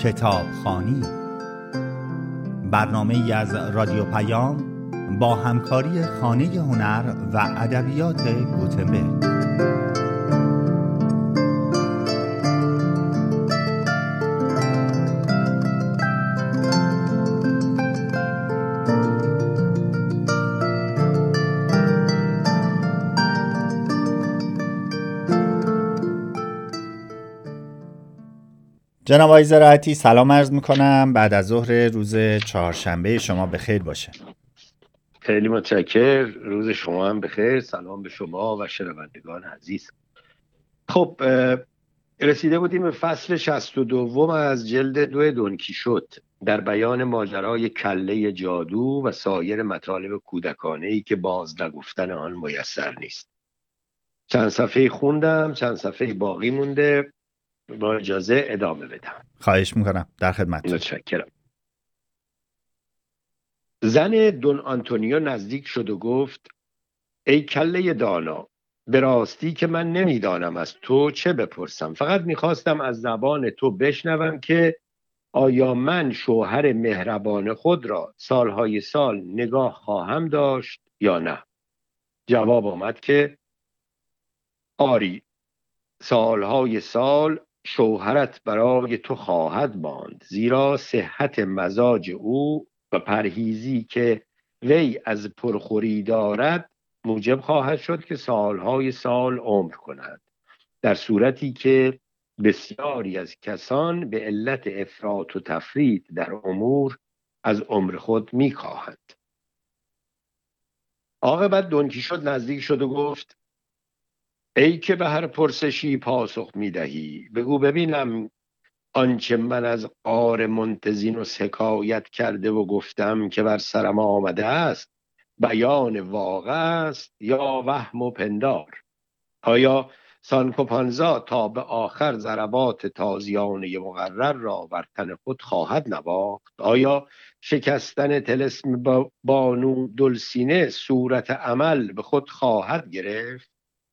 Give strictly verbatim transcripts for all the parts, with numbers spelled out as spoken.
کتابخوانی، برنامه‌ای از رادیو پیام با همکاری خانه هنر و ادبیات گوتنبرگ. جناب آقای زراعتی، سلام عرض میکنم. بعد از ظهر روز چهارشنبه شما بخیر باشه. خیلی متشکر. روز شما هم بخیر. سلام به شما و شنوندگان عزیز. خب رسیده بودیم به فصل شصت و دوم از جلد دو دونکیشوت در بیان ماجرای کله جادو و سایر مطالب کودکانه‌ای که باز نگفتن آن میسر نیست. چند صفحه خوندم، چند صفحه باقی مونده. با اجازه ادامه بدم. خواهش میکنم، در خدمتتون. متشکرم. زن دون آنتونیو نزدیک شد و گفت: ای کله دانا، به راستی که من نمیدانم از تو چه بپرسم، فقط میخواستم از زبان تو بشنوم که آیا من شوهر مهربان خود را سالهای سال نگاه خواهم داشت یا نه؟ جواب آمد که آری، سالهای سال شوهرت برای تو خواهد ماند، زیرا صحت مزاج او و پرهیزی که وی از پرخوری دارد موجب خواهد شد که سالهای سال عمر کند، در صورتی که بسیاری از کسان به علت افراط و تفریط در امور از عمر خود میکاهند. عاقبت دونکیشوت نزدیک شد و گفت: ای که به هر پرسشی پاسخ میدهی، بگو ببینم آنچه من از غار منتزینوس حکایت کرده و گفتم که بر سرم آمده است بیان واقع است یا وهم و پندار؟ آیا سانکو پانزا تا به آخر ضربات تازیانه مقرر را بر تن خود خواهد نواخت؟ آیا شکستن طلسم بانو دلسینه صورت عمل به خود خواهد گرفت؟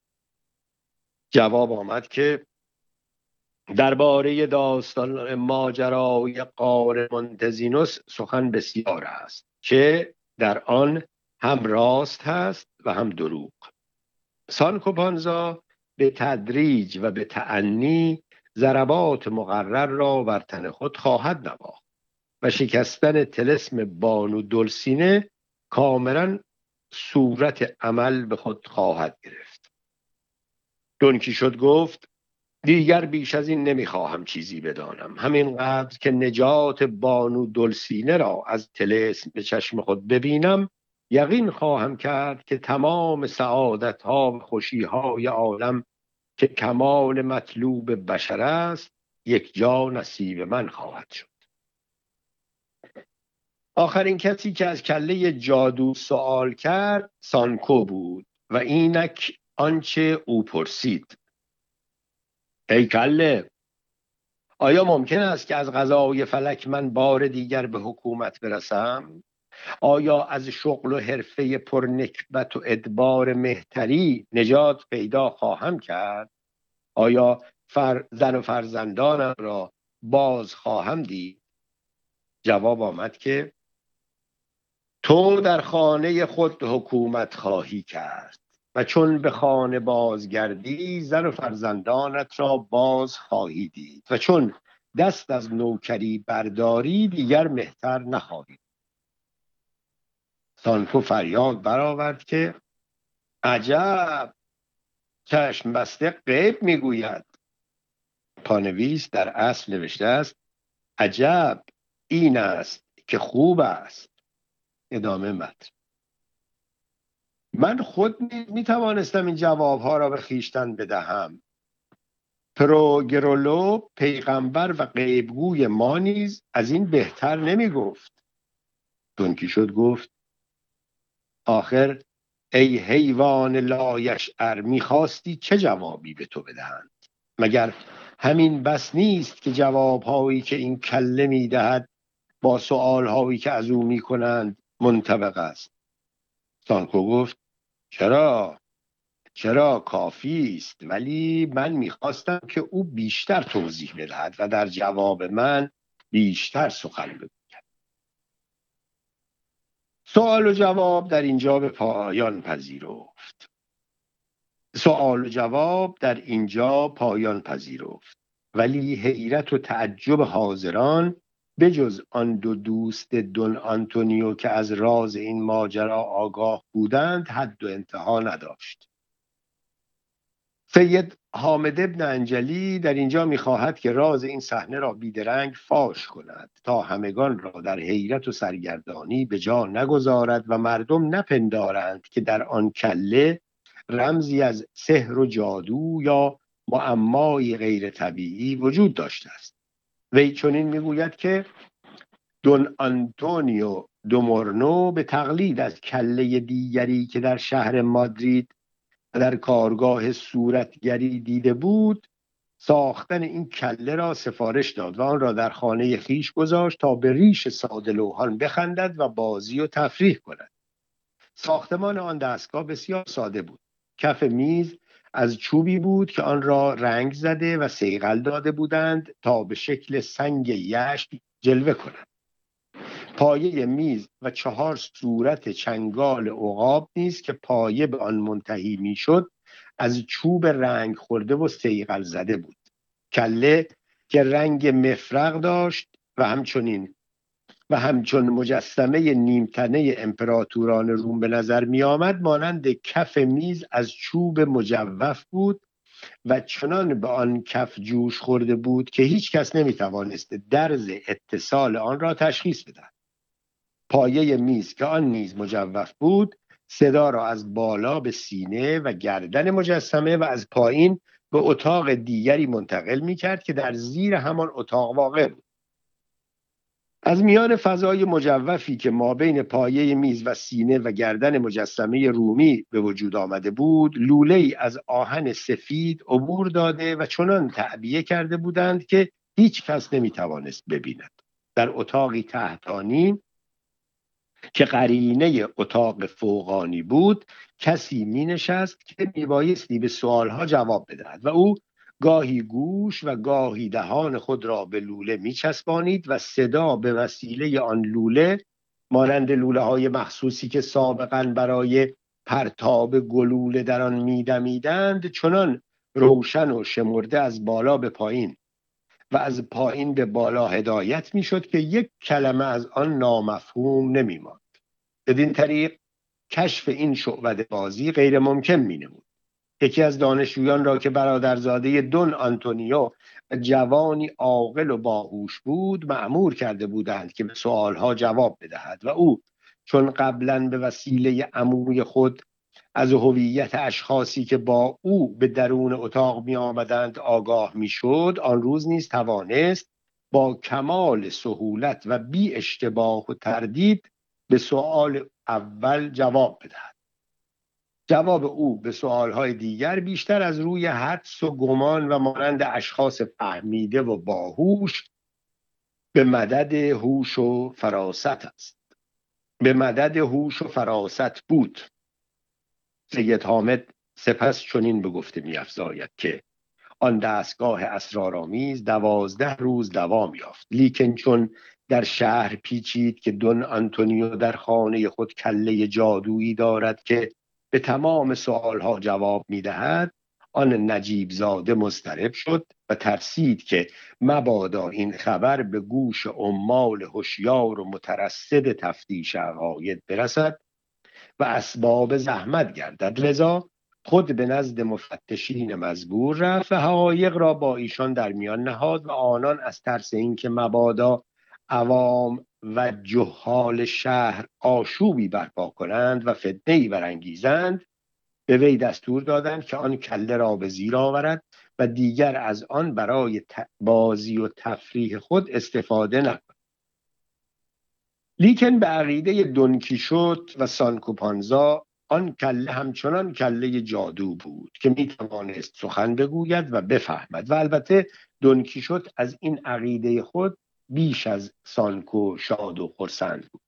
جواب آمد که درباره داستان ماجرای غار منتزینوس سخن بسیار است که در آن هم راست هست و هم دروغ. سانکو پانزا به تدریج و به تأنی ضربات مقرر را بر تن خود خواهد نواخت و شکستن طلسم بانو دلسینه کاملا صورت عمل به خود خواهد گرفت. دونکیشوت گفت: دیگر بیش از این نمیخواهم چیزی بدانم، همینقدر که نجات بانو دلسینه را از طلسم به چشم خود ببینم یقین خواهم کرد که تمام سعادت ها و خوشی های عالم که کمال مطلوب بشر است یک جا نصیب من خواهد شد. آخرین کسی که از کله جادو سوال کرد سانکو بود و اینک آنچه او پرسید: ای کله، آیا ممکن است که از قضای فلک من بار دیگر به حکومت برسم؟ آیا از شغل و حرفه پرنکبت و ادبار مهتری نجات پیدا خواهم کرد؟ آیا فر زن و فرزندانم را باز خواهم دید؟ جواب آمد که تو در خانه خود حکومت خواهی کرد و چون به خانه بازگردی زن و فرزندانت را باز خواهی دید و چون دست از نوکری برداری دیگر مهتر نخواهی. سانکو فریاد برآورد که عجب، چشم بسته غیب میگوید. پانویس در اصل نوشته است: عجب، این است که خوب است. ادامه متن. من خود می توانستم این جوابها را به خویشتن بدهم. پروگرولو پیغمبر و غیبگوی ما نیز از این بهتر نمی گفت. دونکیشوت گفت: آخر ای حیوان لایشعر، میخواستی چه جوابی به تو بدهند؟ مگر همین بس نیست که جوابهایی که این کله میدهد با سؤالهایی که از او میکنند منطبق است؟ سانکو گفت: چرا؟ چرا کافی است، ولی من میخواستم که او بیشتر توضیح بدهد و در جواب من بیشتر سخن بگوید. سوال و جواب در اینجا به پایان پذیرفت. سوال و جواب در اینجا پایان پذیرفت ولی حیرت و تعجب حاضران به جز آن دو دوست دون آنتونیو که از راز این ماجرا آگاه بودند حد و انتها نداشت. سید حامد ابن انجلی در اینجا می‌خواهد که راز این صحنه را بیدرنگ فاش کند تا همگان را در حیرت و سرگردانی به جا نگذارد و مردم نپندارند که در آن کله رمزی از سحر و جادو یا معمایی غیر طبیعی وجود داشته است. وی چنین میگوید که دون آنتونیو دومورنو به تقلید از کله دیگری که در شهر مادرید در کارگاه صورتگری دیده بود ساختن این کله را سفارش داد و آن را در خانه خیش گذاشت تا به ریش ساده لوحان بخندد و بازی و تفریح کند. ساختمان آن دستگاه بسیار ساده بود. کف میز از چوبی بود که آن را رنگ زده و صیقل داده بودند تا به شکل سنگ یشت جلوه کند. پایه میز و چهار صورت چنگال عقاب نیز که پایه به آن منتهی میشد از چوب رنگ خورده و صیقل زده بود. کله که رنگ مفرق داشت و همچنین و همچون مجسمه نیمتنه امپراتوران روم به نظر می آمد مانند کف میز از چوب مجوف بود و چنان به آن کف جوش خورده بود که هیچ کس نمی توانست درز اتصال آن را تشخیص بدهد. پایه میز که آن نیز مجوف بود صدا را از بالا به سینه و گردن مجسمه و از پایین به اتاق دیگری منتقل می کرد که در زیر همان اتاق واقع بود. از میان فضای مجوفی که ما بین پایه میز و سینه و گردن مجسمه رومی به وجود آمده بود لوله‌ای از آهن سفید عبور داده و چنان تعبیه کرده بودند که هیچ کس نمی توانست ببیند. در اتاقی تحتانی که قرینه اتاق فوقانی بود کسی می نشست که می بایستی به سوالها جواب بدهد و او گاهی گوش و گاهی دهان خود را به لوله می چسبانید و صدا به وسیله آن لوله مانند لوله های مخصوصی که سابقاً برای پرتاب گلوله در آن می دمیدند چنان روشن و شمرده از بالا به پایین و از پایین به بالا هدایت می شد که یک کلمه از آن نامفهوم نمی ماند. بدین طریق کشف این شعبده بازی غیر ممکن می نمود. یکی از دانشجویان را که برادرزاده دون آنتونیو جوانی عاقل و باهوش بود مأمور کرده بودند که به سوالها جواب بدهد و او چون قبلا به وسیله عموی خود از هویت اشخاصی که با او به درون اتاق می آمدند آگاه می شد آن روز نیز توانست با کمال سهولت و بی اشتباه و تردید به سوال اول جواب بدهد. جواب او به سوالهای دیگر بیشتر از روی حدس و گمان و مانند اشخاص فهمیده و باهوش به مدد هوش و فراست است. به مدد هوش و فراست بود. سید حامد سپس چنین به گفته می‌افزاید که آن دستگاه اسرارآمیز دوازده روز دوام یافت لیکن چون در شهر پیچید که دون آنتونیو در خانه خود کله جادویی دارد که به تمام سوالها جواب می‌دهد آن نجیب زاده مضطرب شد و ترسید که مبادا این خبر به گوش عمال هوشیار و مترصد تفتیش عقاید برسد و اسباب زحمت گردد. لذا خود به نزد مفتشین مزبور رفت و حقایق را با ایشان در میان نهاد و آنان از ترس اینکه مبادا عوام و جهال شهر آشوبی برپا کنند و فتنه‌ای برانگیزند به وی دستور دادند که آن کله را به زیر آورد و دیگر از آن برای بازی و تفریح خود استفاده نکند. لیکن به عقیده دونکیشوت و سانکو-پانزا آن کله همچنان کله جادو بود که می توانست سخن بگوید و بفهمد و البته دونکیشوت از این عقیده خود بیش از سانکو شاد و خرسند بود.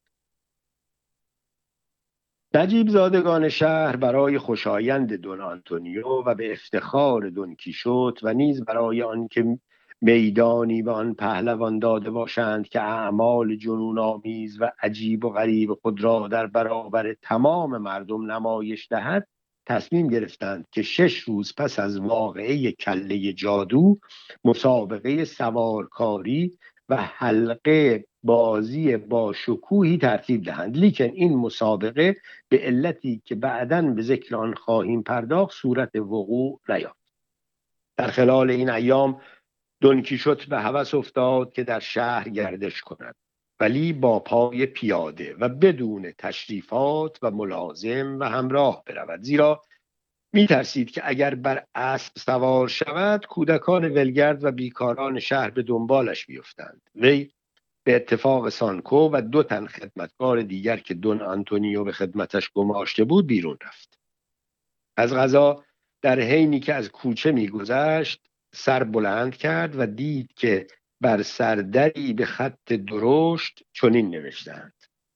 نجیب زادگان شهر برای خوشایند دون آنتونیو و به افتخار دونکیشوت و نیز برای آنکه میدانی به آن پهلوان داده باشند که اعمال جنون آمیز و عجیب و غریب خود را در برابر تمام مردم نمایش دهد، تصمیم گرفتند که شش روز پس از واقعه کله جادو مسابقه سوارکاری و حلقه بازی با شکوهی ترتیب دهند. لیکن این مسابقه به علتی که بعداً به ذکر آن خواهیم پرداخت صورت وقوع نیافت. در خلال این ایام دون کیشوت به هوس افتاد که در شهر گردش کند، ولی با پای پیاده و بدون تشریفات و ملازم و همراه برود، زیرا می ترسید که اگر بر اسب سوار شود کودکان ولگرد و بیکاران شهر به دنبالش بیفتند. وی به اتفاق سانکو و دو تن خدمتکار دیگر که دون آنتونیو به خدمتش گماشته بود بیرون رفت. از قضا در حینی که از کوچه میگذشت سر بلند کرد و دید که بر سردری به خط درشت چنین نوشتند: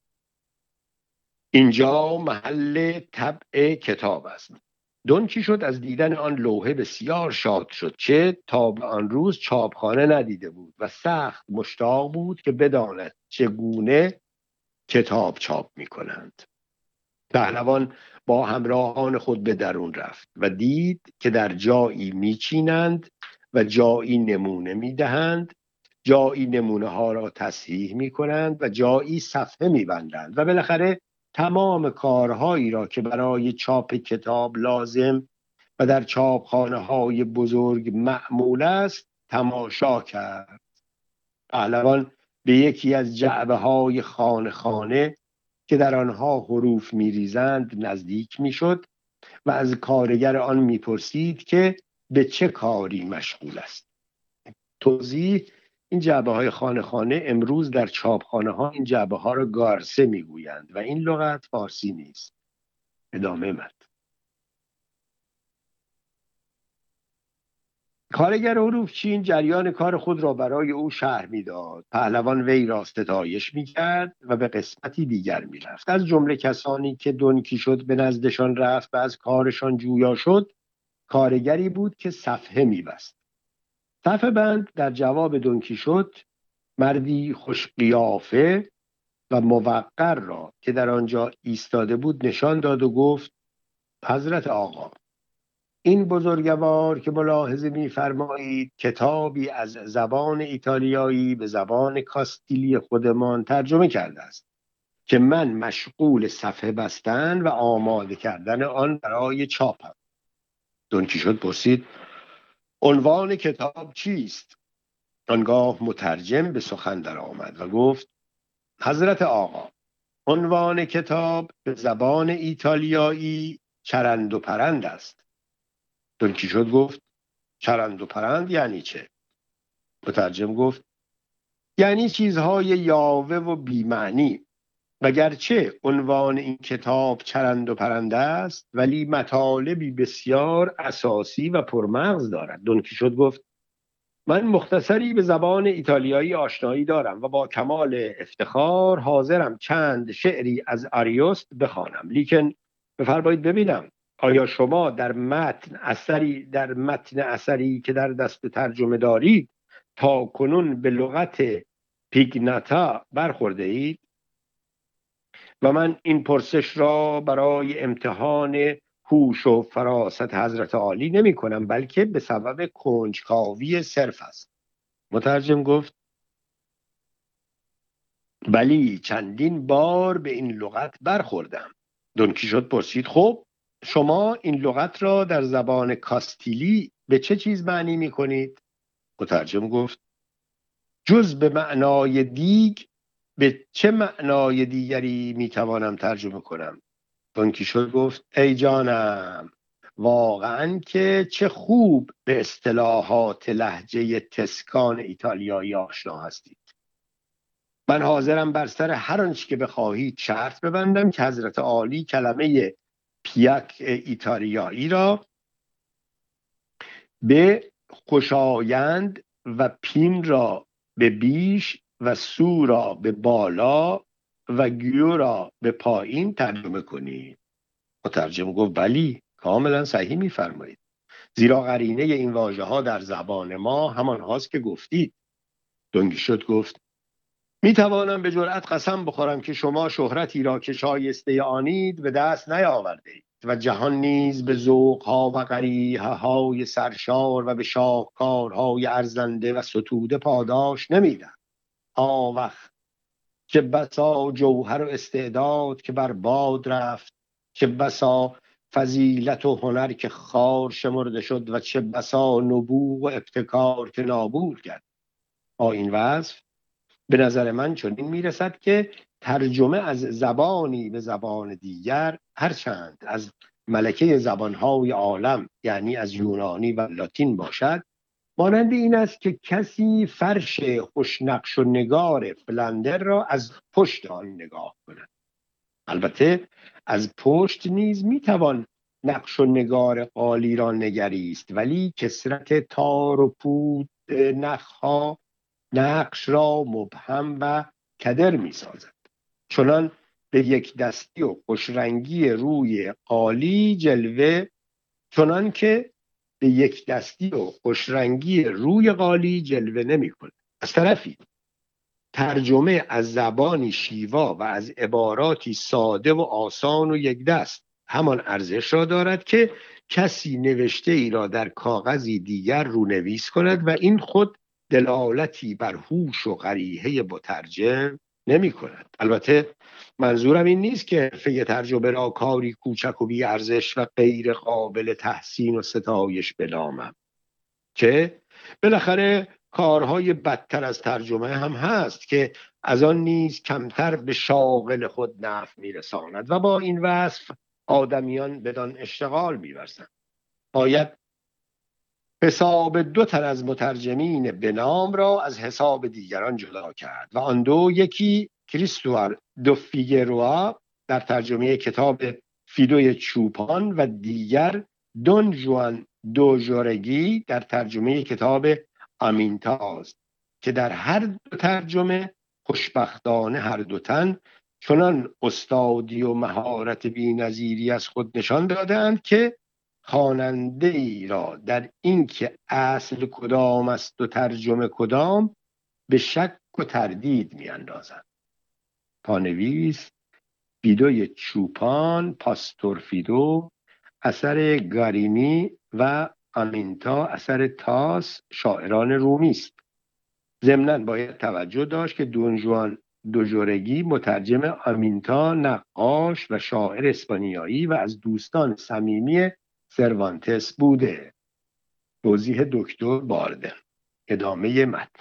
اینجا محل طبع کتاب است. دون کیشوت از دیدن آن لوحه بسیار شاد شد، چه تا به آن روز چاپخانه ندیده بود و سخت مشتاق بود که بداند چگونه کتاب چاپ می کنند. پهلوان با همراهان خود به درون رفت و دید که در جایی میچینند و جایی نمونه میدهند، جایی نمونه ها را تصحیح می کنند و جایی صفحه می بندند و بالاخره تمام کارهایی را که برای چاپ کتاب لازم و در چاپخانه های بزرگ معمول است تماشا کرد. پهلوان به یکی از جعبه های خانه خانه که در آنها حروف میریزند نزدیک میشد و از کارگر آن میپرسید که به چه کاری مشغول است. توضیح: این جعبه های خانه خانه امروز در چاپخانه ها این جعبه ها را گارسه میگویند و این لغت فارسی نیست. ادامه مد. کارگر حروف چین جریان کار خود را برای او شرح میداد. پهلوان وی را ستایش میکرد و به قسمتی دیگر میرفت. از جمله کسانی که دون کیشوت به نزدشان رفت و از کارشان جویا شد، کارگری بود که صفحه میبست. صفحه بند در جواب دون کیشوت مردی خوش قیافه و موقر را که در آنجا ایستاده بود نشان داد و گفت: حضرت آقا، این بزرگوار که ملاحظه می‌فرمایید کتابی از زبان ایتالیایی به زبان کاستیلی خودمان ترجمه کرده است که من مشغول صفحه بستن و آماده کردن آن برای چاپم. دون کیشوت پرسید: عنوان کتاب چیست؟ آنگاه مترجم به سخن در آمد و گفت: حضرت آقا، عنوان کتاب به زبان ایتالیایی چرند و پرند است. دون کیشوت گفت: چرند و پرند یعنی چه؟ مترجم گفت: یعنی چیزهای یاوه و بی‌معنی. وگرچه عنوان این کتاب چرند و پرند است ولی مطالبی بسیار اساسی و پرمغز دارد. دون کیشوت گفت: من مختصری به زبان ایتالیایی آشنایی دارم و با کمال افتخار حاضرم چند شعری از آریوست بخوانم. لیکن بفرمایید ببینم آیا شما در متن اثری در متن اثری که در دست ترجمه دارید تا کنون به لغت پیگناتا برخورده اید؟ و من این پرسش را برای امتحان هوش و فراست حضرت عالی نمی کنم، بلکه به سبب کنجکاوی صرف است. مترجم گفت: بلی چندین بار به این لغت برخوردم. دون کیشوت پرسید: خب شما این لغت را در زبان کاستیلی به چه چیز معنی می کنید؟ مترجم گفت: جز به معنای دیگ به چه معنای دیگری می توانم ترجمه کنم؟ دون کیشوت گفت: ای جانم، واقعاً که چه خوب به اصطلاحات لهجه تسکان ایتالیایی آشنا هستید. من حاضرم بر سر هر آنچه که بخواهید شرط ببندم که حضرت عالی کلمه پیاک ایتالیایی را به خوشایند و پین را به بیش و سو را به بالا و گیو را به پایین ترجمه کنید. مترجم گفت: بلی کاملا صحیح می‌فرمایید. زیرا قرینه این واژه ها در زبان ما همان هاست که گفتید. دون کیشوت گفت می توانم به جرأت قسم بخورم که شما شهرتی را که شایسته آنید به دست نیاورده اید و جهان نیز به ذوقها و قریحه های سرشار و به شاهکارهای ارزنده و ستوده پاداش نمیدهد. آوخ چه بسا جوهر و استعداد که بر باد رفت، چه بسا فضیلت و هنر که خار شمرده شد و چه بسا نبوغ و ابتکار که نابود کرد. با این وصف به نظر من چنین میرسد که ترجمه از زبانی به زبان دیگر، هرچند از ملکه زبانهای عالم یعنی از یونانی و لاتین باشد، مانند این است که کسی فرش خوشنقش و نگار فلندر را از پشت آن نگاه کند. البته از پشت نیز میتوان نقش و نگار قالی را نگریست، ولی کثرت تار و پود نخها نقش را مبهم و کدر می سازد. چنان به یک دستی و خوشرنگی روی قالی جلوه چنان که به یک دستی و خوشرنگی روی قالی جلوه نمی کند. از طرفی ترجمه از زبانی شیوا و از عباراتی ساده و آسان و یک دست همان ارزش را دارد که کسی نوشته ای را در کاغذی دیگر رونویس کند و این خود دلالتی بر هوش و قریحه مترجم نمی کند. البته منظورم این نیست که حرفه ترجمه را کاری کوچک و بی ارزش و غیر قابل تحسین و ستایش بنامم، که بالاخره کارهای بدتر از ترجمه هم هست که از آن نیز کمتر به شاغل خود نفع میرساند و با این وصف آدمیان بدان اشتغال می‌ورزند. باید حساب دو تن از مترجمین بنام را از حساب دیگران جدا کرد و آن دو، یکی کریستوفر دو فیگروا در ترجمه کتاب فیدوی چوپان و دیگر دون جوان دو ژورگی در ترجمه کتاب آمینتا است که در هر دو ترجمه خوشبختانه هر دو تن چنان استادی و مهارت بی‌نظیری از خود نشان دادند که خواننده ای را در اینکه اصل کدام است و ترجمه کدام به شک و تردید می‌اندازند. پانویس فیدوی چوپان، پاستور فیدو اثر گارینی و آمینتا اثر تاس شاعران رومی است. ضمناً باید توجه داشت که دون جوان دو ژورگی مترجم آمینتا نقاش و شاعر اسپانیایی و از دوستان صمیمی سروانتس بوده. توضیح دکتر باردن. ادامه متن.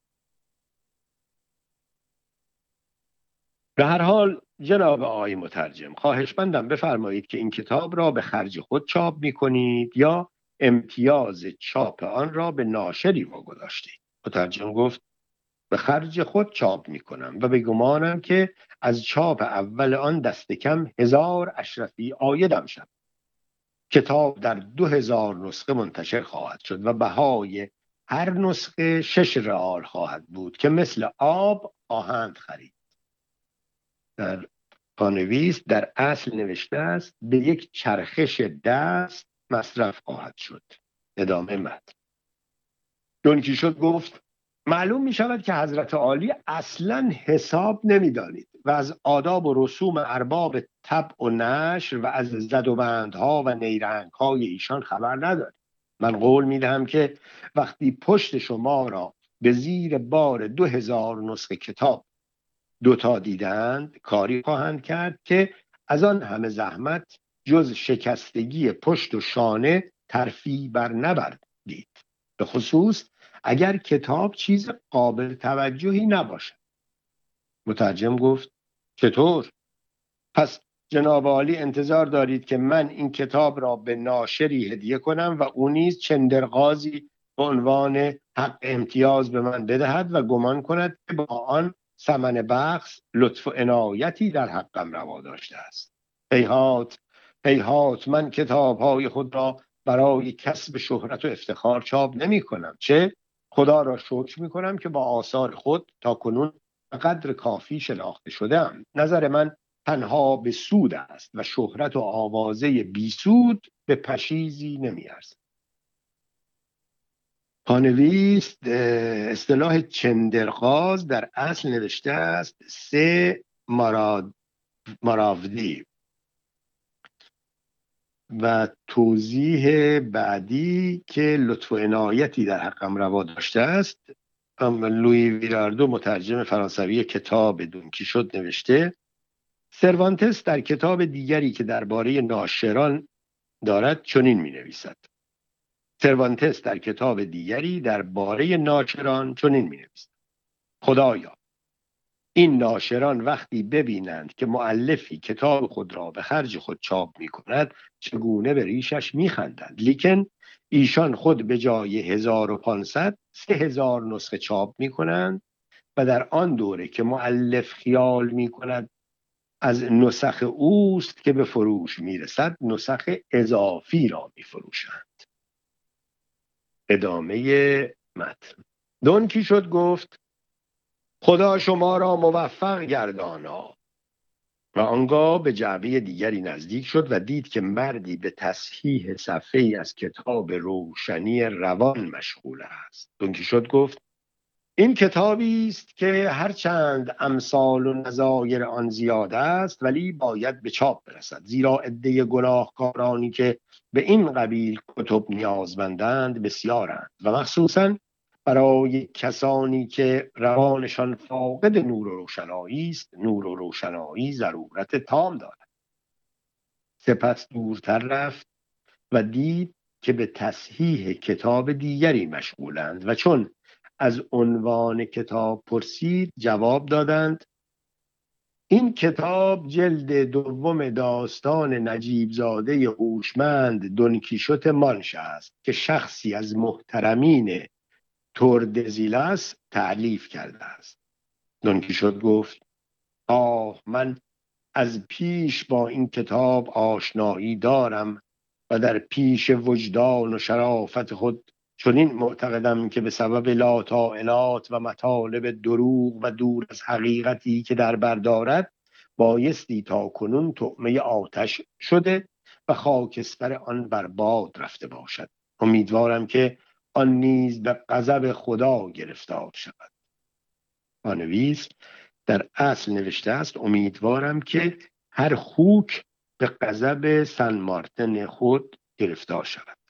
به هر حال جناب آقای مترجم، خواهشمندم بفرمایید که این کتاب را به خرج خود چاپ می کنید یا امتیاز چاپ آن را به ناشری واگذاشتید. مترجم گفت به خرج خود چاپ می کنم و به گمانم که از چاپ اول آن دست کم هزار اشرفی عایدم شد. کتاب در دو هزار نسخه منتشر خواهد شد و بهای هر نسخه شش رئال خواهد بود که مثل آب آهند خرید. در پانویس در اصل نوشته است به یک چرخش دست مصرف خواهد شد. ادامه متن. دون کیشوت گفت معلوم می شود که حضرت عالی اصلا حساب نمی دانید و از آداب و رسوم ارباب طبع و نشر و از زد و بندها و نیرنگهای ایشان خبر ندارید. من قول می دهم که وقتی پشت شما را به زیر بار دو هزار نسخه کتاب دوتا دیدند، کاری خواهند کرد که از آن همه زحمت جز شکستگی پشت و شانه ترفیع بر نبردید، به خصوص اگر کتاب چیز قابل توجهی نباشد. مترجم گفت چطور؟ پس جناب عالی انتظار دارید که من این کتاب را به ناشری هدیه کنم و او نیز چندرغازی به عنوان حق امتیاز به من بدهد و گمان کند که با آن ثمن بخش لطف و عنایتی در حقم روا داشته است. هیهات هیهات، من کتاب‌های خود را برای کسب شهرت و افتخار چاپ نمی کنم، چه خدا را شکر می کنم که با آثار خود تا کنون قدر کافی شناخته شدم. نظر من تنها به سود است و شهرت و آوازه بی سود به پشیزی نمی ارزد. پانویس اصطلاح چندرغاز در اصل نوشته است سه ماراد ماراودی و توضیح بعدی که لطف و عنایتی در حقم روا داشته است، لویی ویراردو مترجم فرانسوی کتاب دون کیشوت نوشته: سروانتس در کتاب دیگری که درباره ناشران دارد چنین می نویسد. سروانتس در کتاب دیگری درباره ناشران چنین می نویسد: خدایا، این ناشران وقتی ببینند که مؤلفی کتاب خود را به خرج خود چاپ می کند چگونه به ریشش می خندند، لیکن ایشان خود به جای هزار و پانصد سه هزار نسخه چاپ می کنند و در آن دوره که مؤلف خیال می کند از نسخ اوست که به فروش می رسد نسخ اضافی را می فروشند. ادامه متن. دون کیشوت گفت: خدا شما را موفق گردانا. و آنگاه به جعبه دیگری نزدیک شد و دید که مردی به تصحیح صفحه‌ای از کتاب روشنی روان مشغول است. دون کیشوت گفت: این کتابی است که هرچند امثال و نظایر آن زیاد است ولی باید به چاپ برسد، زیرا عده گناهکارانی که به این قبیل کتب نیازمندند بسیارند و مخصوصاً برای کسانی که روانشان فاقد نور و روشنایی است نور و روشنایی ضرورت تام دارد. سپس دورتر رفت و دید که به تصحیح کتاب دیگری مشغولند و چون از عنوان کتاب پرسید جواب دادند: این کتاب جلد دوم داستان نجیب زاده هوشمند دون کیشوت مانش است که شخصی از محترمین توردزیلاس تألیف کرده است. دون کیشوت گفت: آه، من از پیش با این کتاب آشنایی دارم و در پیش وجدان و شرافت خود چنین معتقدم که به سبب لاطائلات و مطالب دروغ و دور از حقیقتی که در بر دارد بایستی تا کنون طعمه آتش شده و خاکستر آن برباد رفته باشد. امیدوارم که آن نیز به غضب خدا گرفتار شود. پانویس در اصل نوشته است: امیدوارم که هر خوک به غضب سن مارتن خود گرفتار شود.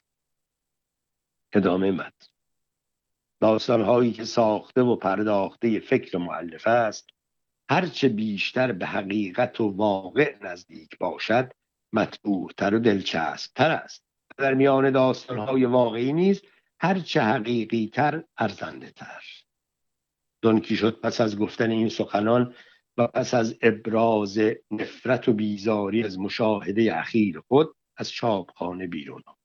ادامه متن. داستان‌هایی که ساخته و پرداخته فکر مؤلف است هرچه بیشتر به حقیقت و واقع نزدیک باشد مطبوع‌تر و دلچسب‌تر است. در میان داستان‌های واقعی نیز هرچه حقیقی‌تر ارزنده‌تر. دون کیشوت پس از گفتن این سخنان و پس از ابراز نفرت و بیزاری از مشاهده اخیر خود از چاپخانه بیرون آمد.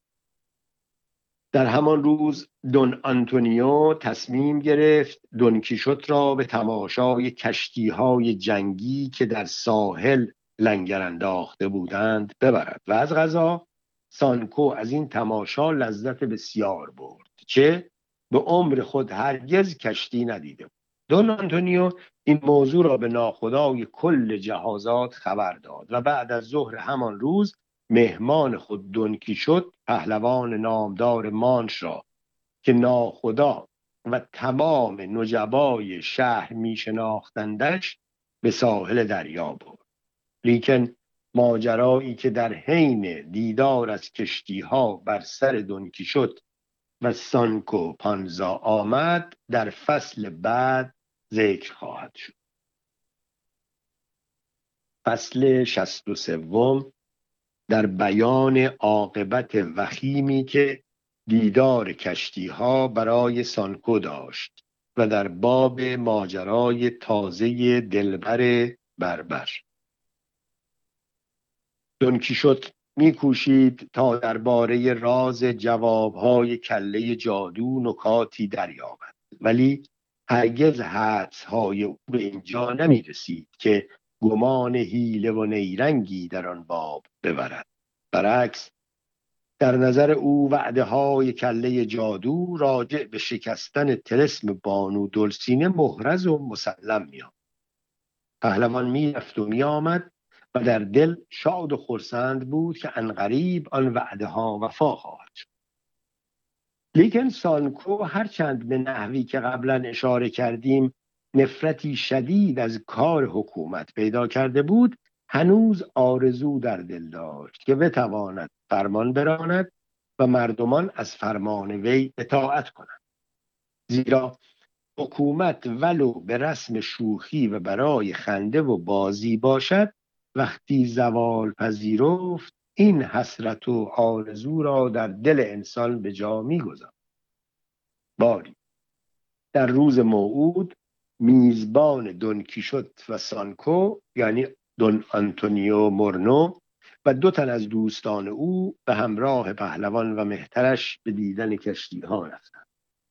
در همان روز دون آنتونیو تصمیم گرفت دون کیشوت را به تماشای کشتی‌های جنگی که در ساحل لنگر انداخته بودند ببرد و از قضا سانکو از این تماشا لذت بسیار برد، چه به عمر خود هرگز کشتی ندیده بود. دون آنتونیو این موضوع را به ناخدای کل جهازات خبر داد و بعد از ظهر همان روز مهمان خود دون کیشوت پهلوان نامدار مانش را که ناخدا و تمام نجبای شهر می شناختندش به ساحل دریا برد. لیکن ماجرایی که در حین دیدار از کشتی ها بر سر دون کیشوت و سانکو پانزا آمد در فصل بعد ذکر خواهد شد. فصل شصت و سوم در بیان عاقبت وخیمی که دیدار کشتی ها برای سانکو داشت و در باب ماجرای تازه دلبر بربر. دون کیشوت می‌کوشید تا درباره راز جوابهای کله جادو نکاتی دریابد، ولی هرگز حدس‌های او به اینجا نمی‌رسید که گمان حیله و نیرنگی در آن باب ببرد. برعکس در نظر او وعده های کله جادو راجع به شکستن طلسم بانو دلسینه محرز و مسلم می‌آمد. پهلوان می‌رفت و می‌آمد و در دل شاد و خرسند بود که عنقریب آن وعده ها وفا خواهد شد. لیکن سانکو هرچند به نحوی که قبلا اشاره کردیم نفرتی شدید از کار حکومت پیدا کرده بود، هنوز آرزو در دل داشت که بتواند فرمان براند و مردمان از فرمان وی اطاعت کنند. زیرا حکومت ولو به رسم شوخی و برای خنده و بازی باشد، وقتی زوال پذیرفت این حسرت و آرزو را در دل انسان به جا می‌گذارد. باری در روز موعود میزبان دون کیشوت و سانکو یعنی دون آنتونیو مورنو و دو تن از دوستان او به همراه پهلوان و مهترش به دیدن کشتی ها رفتند.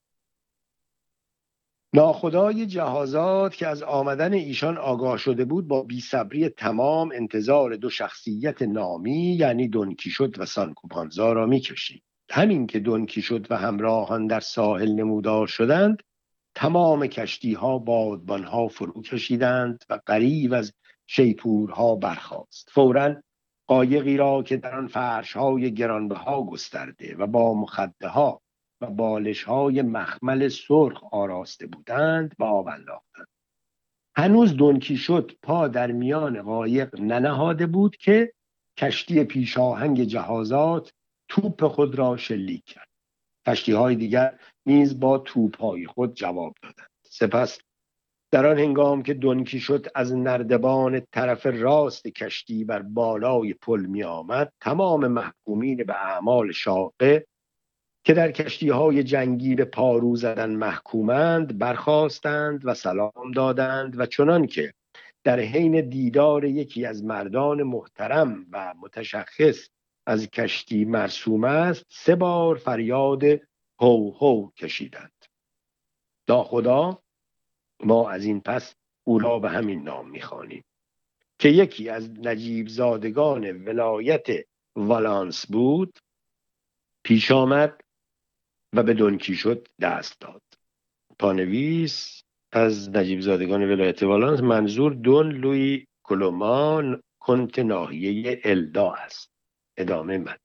ناخدای جهازات که از آمدن ایشان آگاه شده بود با بی‌صبری تمام انتظار دو شخصیت نامی یعنی دون کیشوت و سانکو پانزا را می‌کشید. همین که دون کیشوت و همراهان در ساحل نمودار شدند، تمام کشتی ها بادبان ها فرو کشیدند و غریو از شیپورها برخاست. فوراً قایقی را که در آن فرش های گرانبها گسترده و با مخده ها و بالش های مخمل سرخ آراسته بودند به آب انداختند. هنوز دون کیشوت پا در میان قایق ننهاده بود که کشتی پیشاهنگ جهازات توپ خود را شلیک کرد. کشتی های دیگر نیز با توپ های خود جواب دادند. سپس در آن هنگام که دون کیشوت از نردبان طرف راست کشتی بر بالای پل می آمد، تمام محکومین به اعمال شاقه که در کشتی های جنگی به پارو زدن محکومند برخاستند و سلام دادند و چنان که در حین دیدار یکی از مردان محترم و متشخص از کشتی مرسوم است، سه بار فریاد هو هو کشیدند. ناخدا ما از این پس او را به همین نام می‌خوانیم که یکی از نجیب زادگان ولایت والانس بود، پیش آمد و به دون کیشوت دست داد. پانویس از نجیب زادگان ولایت والانس منظور دون لوی کلومان کنت ناحیه الدا است. ادامه من.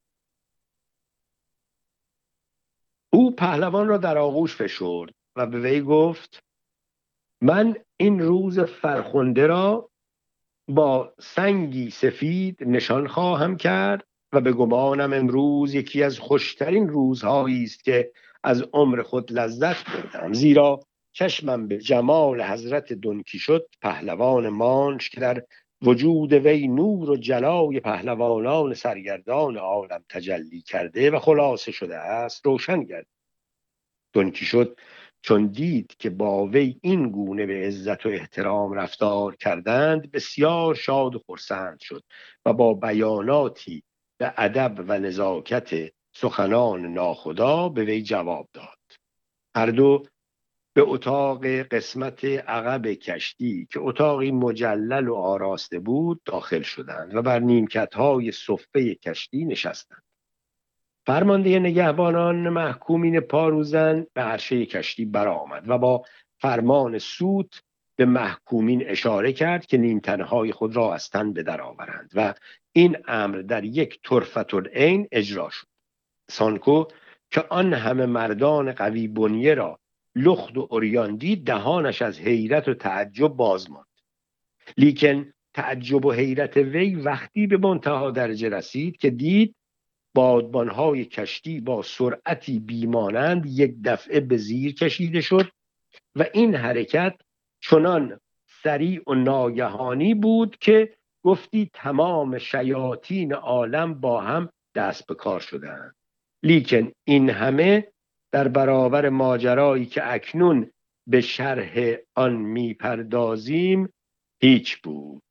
او پهلوان را در آغوش فشرد و به وی گفت من این روز فرخنده را با سنگی سفید نشان خواهم کرد و به گمانم امروز یکی از خوشترین روزهایی است که از عمر خود لذت بردم، زیرا چشمم به جمال حضرت دون کیشوت پهلوان مانش که در وجود وی نور و جلای پهلوانان سرگردان عالم تجلی کرده و خلاصه شده است روشن گردید. دون کیشوت چون دید که با وی این گونه به عزت و احترام رفتار کردند بسیار شاد و خرسند شد و با بیاناتی به ادب و نزاکت سخنان ناخدا به وی جواب داد. هر دو به اتاق قسمت عقب کشتی که اتاقی مجلل و آراسته بود داخل شدند و بر نیمکت‌های صفه کشتی نشستند. فرمانده نگهبانان محکومین پاروزن به عرشه کشتی برآمد و با فرمان سوت به محکومین اشاره کرد که نیمتنهای خود را از تن به در آورند و این امر در یک طرفة العین اجرا شد. سانکو که آن همه مردان قوی بنیه را لخت و عریان دید دهانش از حیرت و تعجب باز ماند. لیکن تعجب و حیرت وی وقتی به منتها درجه رسید که دید بادبانهای کشتی با سرعتی بیمانند یک دفعه به زیر کشیده شد و این حرکت چنان سریع و ناگهانی بود که گفتی تمام شیاطین عالم با هم دست به کار شدند. لیکن این همه در برابر ماجرایی که اکنون به شرح آن میپردازیم هیچ بود.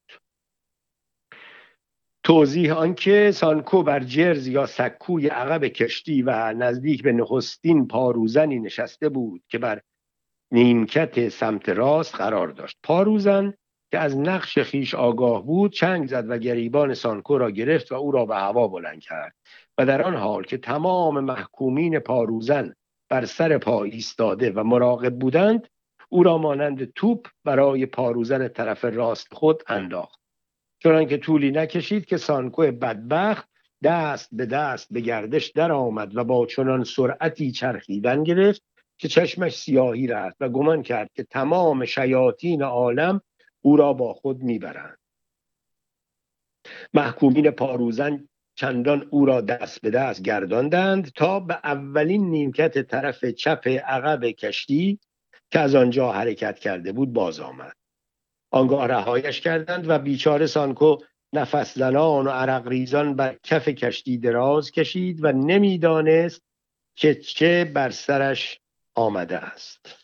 توضیح آنکه سانکو بر جرز یا سکوی عقب کشتی و نزدیک به نخستین پاروزنی نشسته بود که بر نیمکت سمت راست قرار داشت. پاروزن که از نقش خیش آگاه بود چنگ زد و گریبان سانکو را گرفت و او را به هوا بلند کرد و در آن حال که تمام محکومین پاروزن بر سر پا ایستاده و مراقب بودند او را مانند توپ برای پاروزن طرف راست خود انداخت. چنانکه طولی نکشید که سانکو بدبخت دست به دست به گردش در آمد و با چنان سرعتی چرخیدن گرفت که چشمش سیاهی رفت و گمان کرد که تمام شیاطین عالم او را با خود میبرند. محکومین پاروزن چندان او را دست به دست گرداندند تا به اولین نیمکت طرف چپ عقب کشتی که از آنجا حرکت کرده بود باز آمد. آنگاه رهایش کردند و بیچاره سانکو نفس زنان و عرق ریزان بر کف کشتی دراز کشید و نمیدانست که چه بر سرش آمده است.